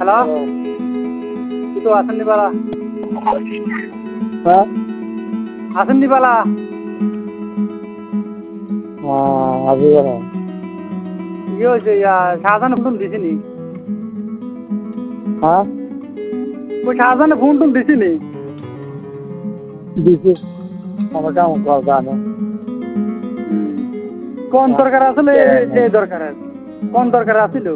hello তুই তো আসেননি বালা হ্যাঁ আসেননি বালা আজি বলো ইয়ে হয়েছে শাহজাহানে ফোন দিছিনি হ্যাঁ ওই শাহজাহানে ফোন টোন দিছিনি দিছি আমার কাম করবা না কোন দরকার আসলে এই দরকার কোন দরকার আছিল